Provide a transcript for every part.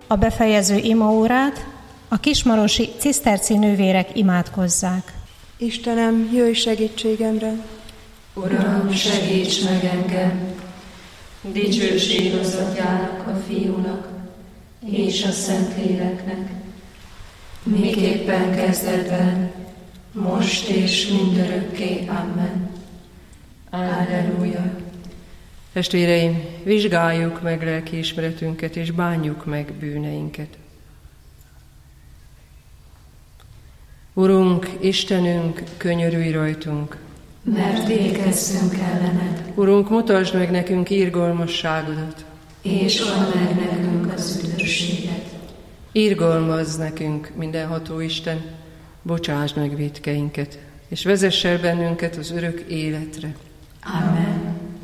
a befejező imaórát a kismarosi ciszterci nővérek imádkozzák. Istenem, jöjj segítségemre! Uram, segíts meg engem! Dicsőség az Atyának, a Fiúnak és a Szentléleknek, miképpen kezdetben, most és mindörökké. Amen. Alleluja. Testvéreim, vizsgáljuk meg lelkiismeretünket, és bánjuk meg bűneinket. Urunk, Istenünk, könyörülj rajtunk, mert végezzünk ellened. Urunk, mutasd meg nekünk irgalmasságodat, és add meg nekünk az üdvösséget. Irgalmazz nekünk, mindenható Isten, bocsásd meg vétkeinket, és vezess el bennünket az örök életre. Amen.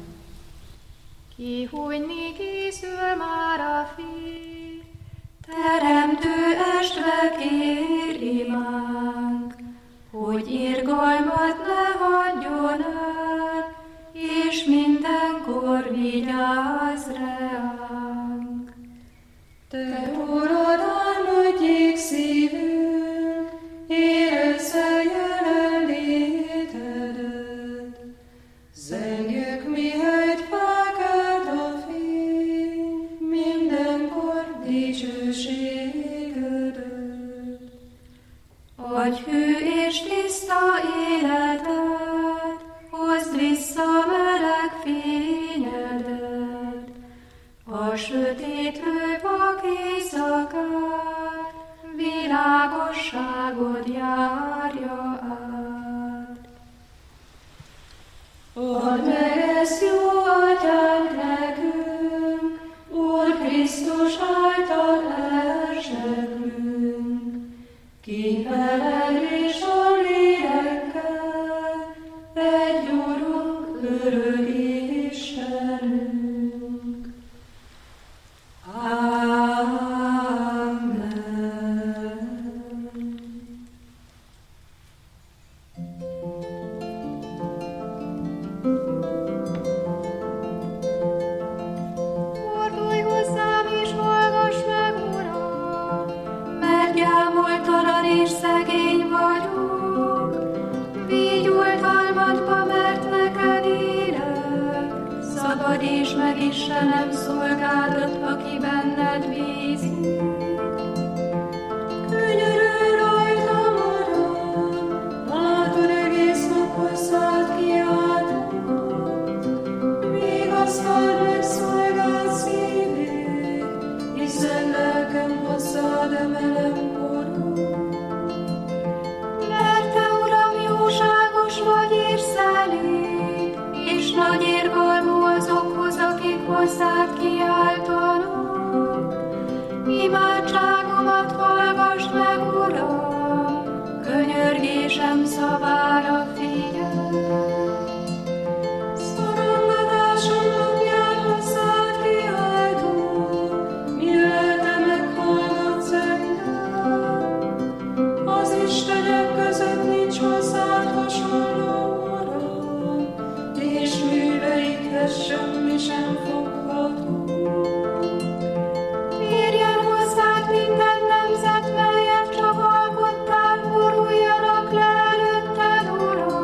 Kihújni készül már a fény, Teremtő estre kér imánk, hogy irgalmat ne hagyjon el, és mindenkor vigyázz ránk. Te, Urad, álmodjék szívünk, érezze jelenlétedet. Zengjük, mihelyt felkelt a fény, mindenkor dicsőségedet. Adj hű és tiszta életet, hozd vissza meleg fényedet. A sötét hővak éjszakát, világosságod járja át. Add meg ezt, jó Atyánk, nekünk, Úr Krisztus által elsekrünk, ki veled és a lélekkel, egy Urunk, örök Istenünk. Amen. fordulj hozzám és hallgass meg, Uram, Mert gyámoltalan és szegény vagyok, vígyultalmadba, mert neked élek. Szabadíts meg, Istenem, szolgádat, aki benned bízik. Könyörülj rajtam, Uram, látod, egész nap hozzád kiáltott. Vigasztald meg szolgád szívét, hiszen lelkem hozzád emelem korod. Mert te, Uram, jóságos vagy és szelíd, és nagy irgalmú azokhoz, akik hozzád kiáltanak. Imádságomat hallgassd meg, Uram, könyörgésem szavára figyelj. Szorongatásom napján hozzád kiáltok, mi lelke meghallgatsz engem. Az istenek között nincs hozzád hasonló, Uram, és műveidhez semmi sem fogható. Térjen hozzád minden nemzet, melyet csak alkottál, boruljanak le előtted, Uram.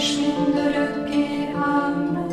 és mindörökké. Amen.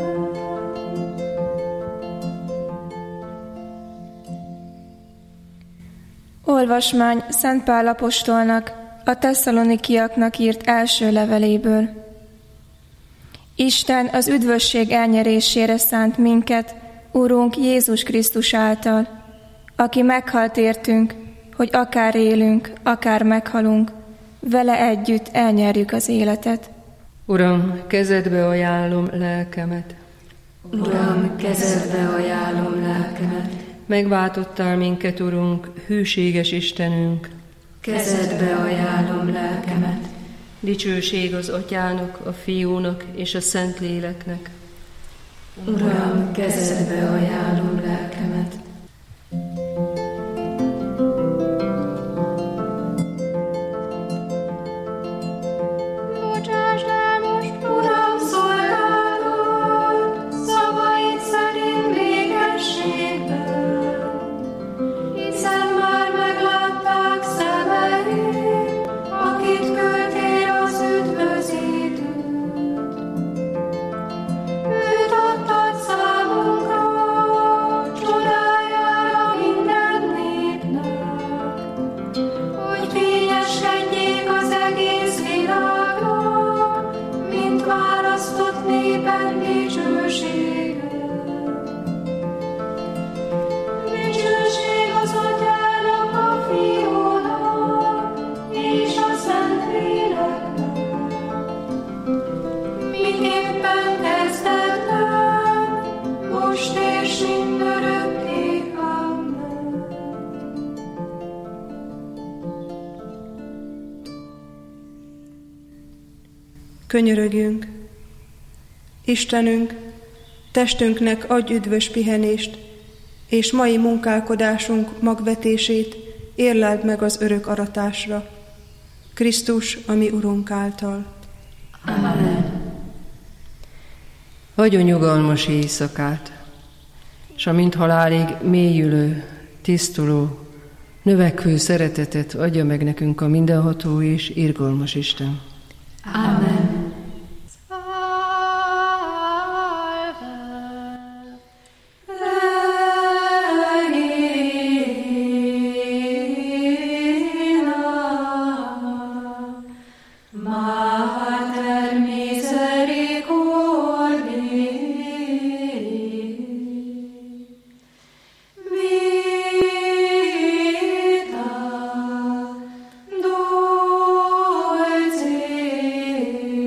Olvasmány Szent Pál apostolnak a Tesszalonikiaknak írt első leveléből. Isten az üdvösség elnyerésére szánt minket, Urunk Jézus Krisztus által, aki meghalt értünk, hogy akár élünk, akár meghalunk, vele együtt elnyerjük az életet. Uram, kezedbe ajánlom lelkemet. Uram, kezedbe ajánlom lelkemet. Megváltottál minket, Urunk, hűséges Istenünk. Kezedbe ajánlom lelkemet. Dicsőség az Atyának, a Fiúnak és a Szentléleknek. Uram, kezedbe ajánlom lelkemet. Bocsásd el most, Uram, szolgálod, szavaid szerint végességben, hiszen már meglátták szemeid, akit küldtél az üdvözítőt. Őt adtad számunkra, csodájára minden népnek, hogy fényeskedjék az egész világnak, mint választott néped dicsősége. Dicsőség az Atyának, a Fiúnak és a Szentléleknek, miképpen kezdetben, most és mindörökké. Amen. Könyörögjünk. Istenünk, testünknek adj üdvös pihenést, és mai munkálkodásunk magvetését érleld meg az örök aratásra. Krisztus, a mi Urunk által. Amen. Hagyjon nyugalmas éjszakát, s amint halálig mélyülő, tisztuló, növekvő szeretetet adja meg nekünk a mindenható és irgalmas Isten. Amen. Dulce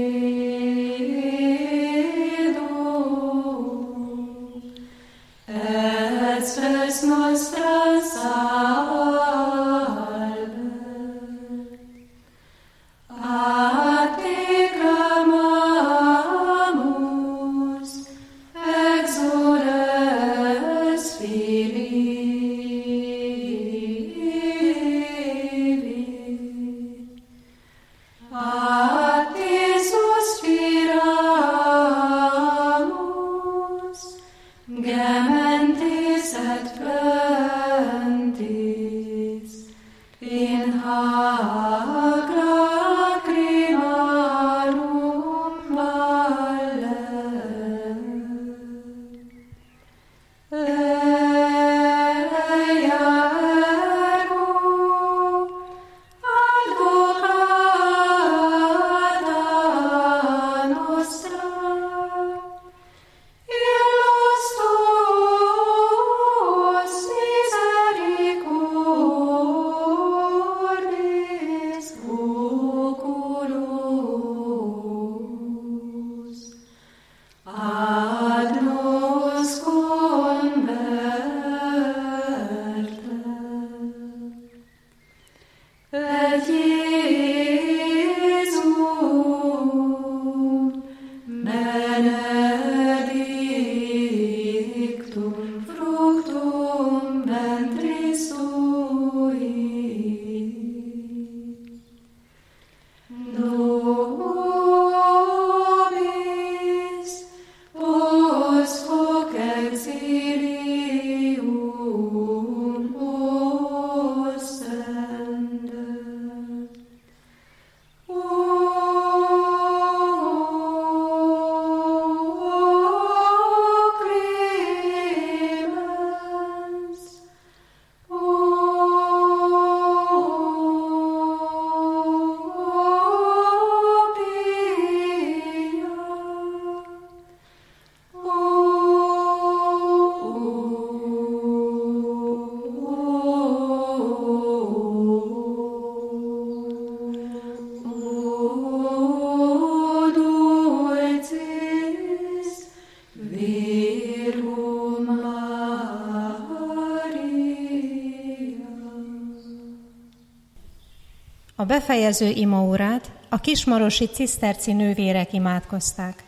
A befejező imaórát a kismarosi ciszterci nővérek imádkozták.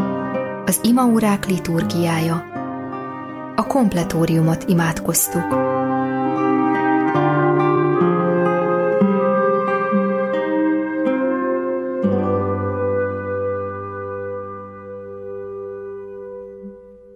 Az imaórák liturgiája. A kompletóriumot imádkoztuk.